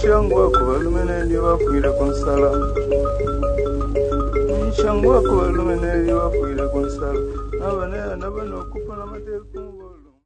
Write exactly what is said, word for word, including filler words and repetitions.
Mwishangu wako walumeneli wafuile konsala. Mwishangu wako walumeneli wafuile konsala. Nabane nabano kupala matelu kungolo.